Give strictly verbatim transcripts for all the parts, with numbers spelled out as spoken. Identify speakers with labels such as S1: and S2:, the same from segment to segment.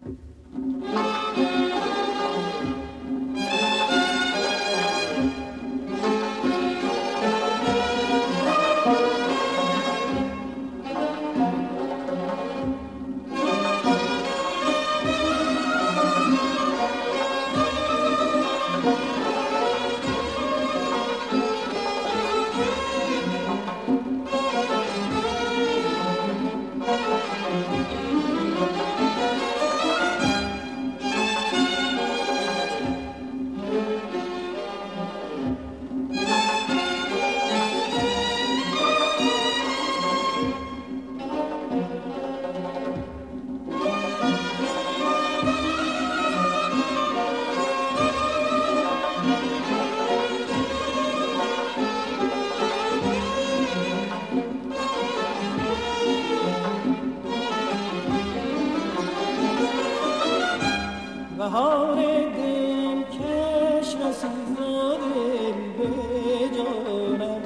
S1: بهار دل کش رسید و دل به جانم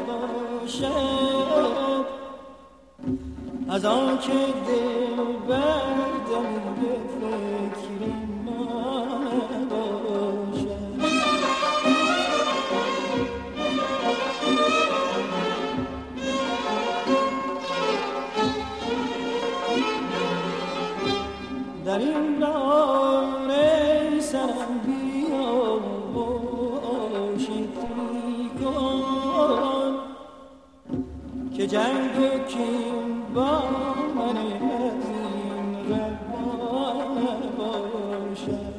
S1: باشد، از آن که دل بردم به فکر من باشد. در این راه سرم بیا و عاشقی کن که جنگ و کین با من از این روان باشد.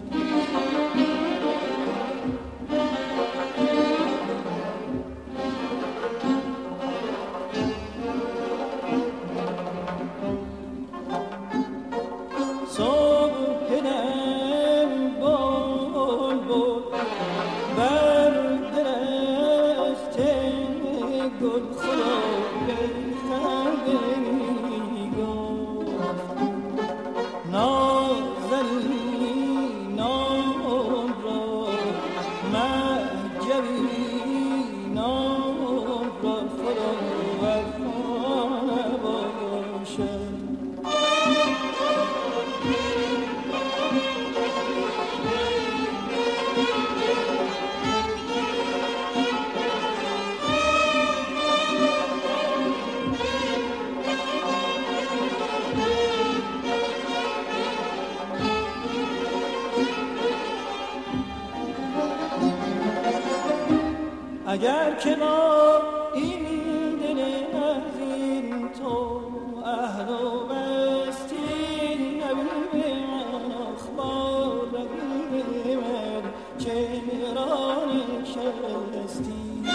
S1: اگر که با این دل عزیز تو عهد و بستی، نبی به من اخبار نبی به من چرا نشستی،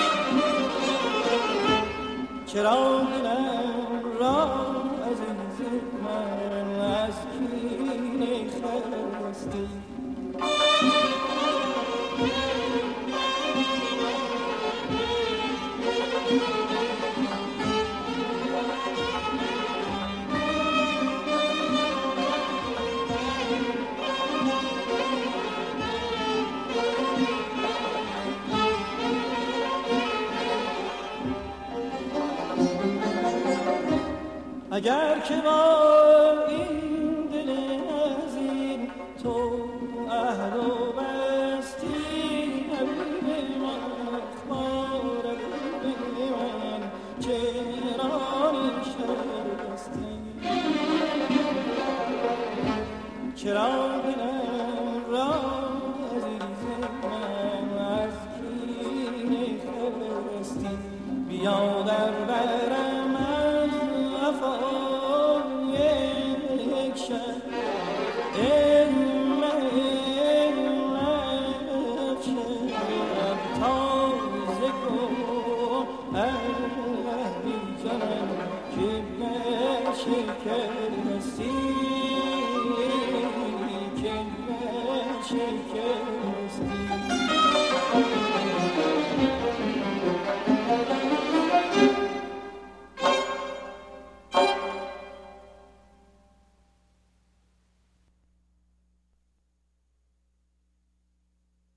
S1: چرا دلم را عزیز من از کینه خستی. اگر که با این دل عزیز تو عهد و بستی، نبی به من اخبار نبی به من چرا نشستی، چرا دلم را عزیز من از کینه خستی. بیا در برم از وفا یک شب، ای من شب تازه کن عهدی زنم که بشکستی.